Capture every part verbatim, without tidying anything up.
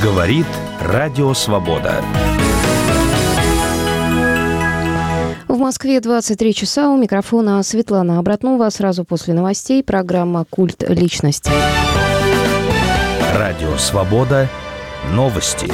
Говорит Радио Свобода. В Москве двадцать три часа. У микрофона Светлана Обратнова. Сразу после новостей программа «Культ личности». Радио Свобода. Новости.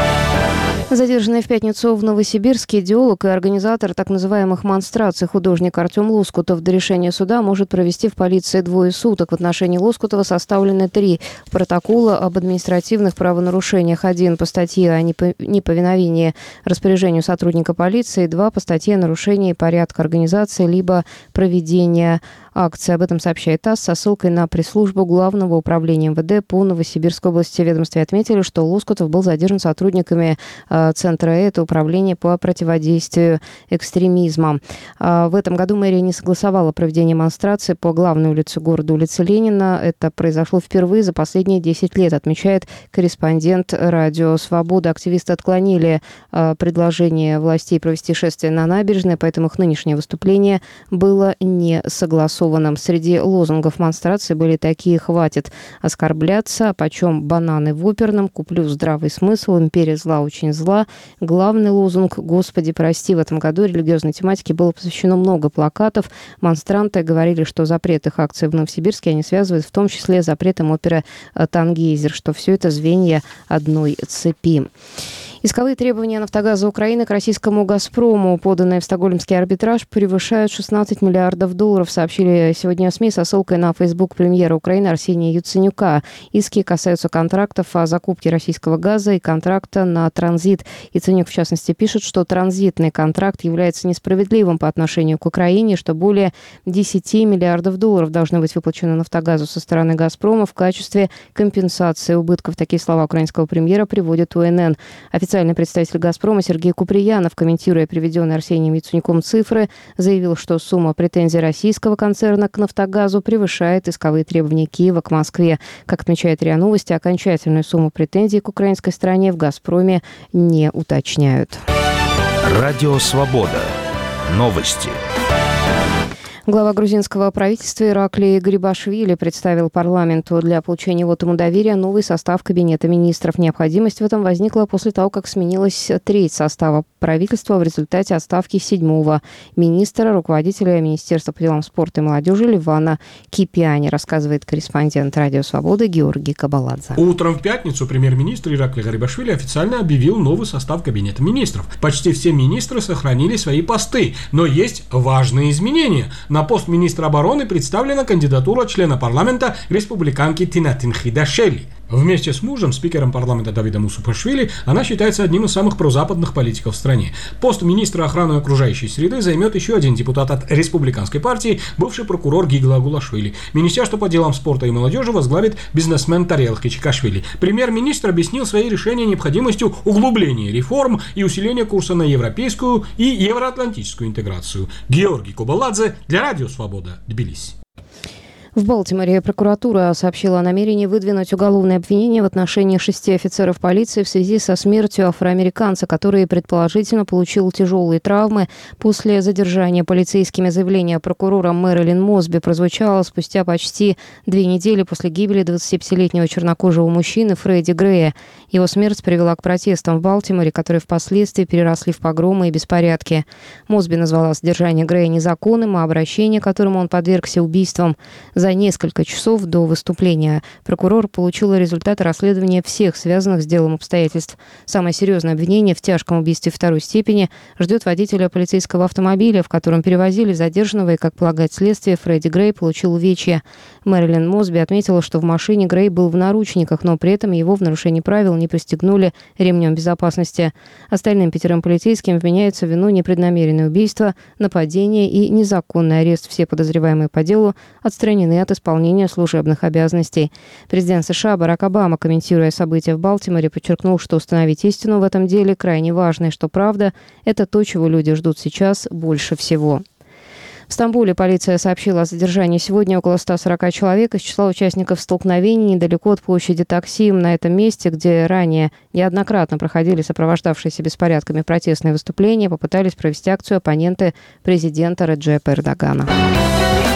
Задержанный в пятницу в Новосибирске идеолог и организатор так называемых монстраций художник Артем Лоскутов до решения суда может провести в полиции двое суток. В отношении Лоскутова составлены три протокола об административных правонарушениях. Один по статье о неповиновении распоряжению сотрудника полиции, два по статье о нарушении порядка организации либо проведения акции. Об этом сообщает ТАСС со ссылкой на пресс-службу Главного управления эм вэ дэ по Новосибирской области. В ведомстве отметили, что Лоскутов был задержан сотрудниками э, Центра Э, это управление по противодействию экстремизма. Э, в этом году мэрия не согласовала проведение демонстрации по главной улице города, улице Ленина. Это произошло впервые за последние десять лет, отмечает корреспондент Радио Свобода. Активисты отклонили э, предложение властей провести шествие на набережной, поэтому их нынешнее выступление было не согласовано. Среди лозунгов монстрации были такие: «Хватит оскорбляться», «Почем бананы в оперном», «Куплю здравый смысл», «Империя зла очень зла». Главный лозунг «Господи, прости». В этом году религиозной тематике было посвящено много плакатов. Монстранты говорили, что запрет их акций в Новосибирске они связывают в том числе с запретом оперы «Тангейзер», что все это звенья одной цепи. Исковые требования «Нафтогаза Украины» к российскому «Газпрому», поданные в стокгольмский арбитраж, превышают шестнадцать миллиардов долларов, сообщили сегодня СМИ со ссылкой на фейсбук премьера Украины Арсения Яценюка. Иски касаются контрактов о закупке российского газа и контракта на транзит. Яценюк, в частности, пишет, что транзитный контракт является несправедливым по отношению к Украине, что более десять миллиардов долларов должны быть выплачены «Нафтогазу» со стороны «Газпрома» в качестве компенсации убытков. Такие слова украинского премьера приводит У Эн Эн. Официальный представитель «Газпрома» Сергей Куприянов, комментируя приведенные Арсением Яценюком цифры, заявил, что сумма претензий российского концерна к «Нафтогазу» превышает исковые требования Киева к Москве. Как отмечает РИА Новости, окончательную сумму претензий к украинской стороне в «Газпроме» не уточняют. Радио Свобода. Новости. Глава грузинского правительства Ираклий Гарибашвили представил парламенту для получения вотума доверия новый состав Кабинета министров. Необходимость в этом возникла после того, как сменилась треть состава правительства в результате отставки седьмого министра, руководителя Министерства по делам спорта и молодежи Ливана Кипиани, рассказывает корреспондент Радио Свободы Георгий Кабаладзе. Утром в пятницу премьер-министр Ираклий Гарибашвили официально объявил новый состав Кабинета министров. Почти все министры сохранили свои посты, но есть важные изменения. На пост министра обороны представлена кандидатура члена парламента республиканки Тинатин Хидашели. Вместе с мужем, спикером парламента Давидом Усупашвили, она считается одним из самых прозападных политиков в стране. Пост министра охраны окружающей среды займет еще один депутат от республиканской партии, бывший прокурор Гигла Агулашвили. Министерство по делам спорта и молодежи возглавит бизнесмен Тариэл Хичикашвили. Премьер-министр объяснил свои решения необходимостью углубления реформ и усиления курса на европейскую и евроатлантическую интеграцию. Георгий Кабаладзе для Радио Свобода, Тбилиси. В Балтиморе прокуратура сообщила о намерении выдвинуть уголовное обвинение в отношении шести офицеров полиции в связи со смертью афроамериканца, который предположительно получил тяжелые травмы после задержания полицейскими. Заявление прокурора Мэрилин Мосби прозвучало спустя почти две недели после гибели двадцатипятилетнего чернокожего мужчины Фредди Грея. Его смерть привела к протестам в Балтиморе, которые впоследствии переросли в погромы и беспорядки. Мосби назвала содержание Грея незаконным, а обращение, которому он подвергся, убийством. За несколько часов до выступления прокурор получил результаты расследования всех связанных с делом обстоятельств. Самое серьезное обвинение в тяжком убийстве второй степени ждет водителя полицейского автомобиля, в котором перевозили задержанного, и, как полагает следствие, Фредди Грей получил увечья. Мэрилин Мосби отметила, что в машине Грей был в наручниках, но при этом его в нарушении правил не пристегнули ремнем безопасности. Остальным пятерым полицейским вменяется в вину непреднамеренное убийство, нападение и незаконный арест. Все подозреваемые по делу отстранены от исполнения служебных обязанностей. Президент США Барак Обама, комментируя события в Балтиморе, подчеркнул, что установить истину в этом деле крайне важно, и что правда – это то, чего люди ждут сейчас больше всего. В Стамбуле полиция сообщила о задержании сегодня около ста сорока человек из числа участников столкновений недалеко от площади Таксим. На этом месте, где ранее неоднократно проходили сопровождавшиеся беспорядками протестные выступления, попытались провести акцию оппоненты президента Реджепа Эрдогана.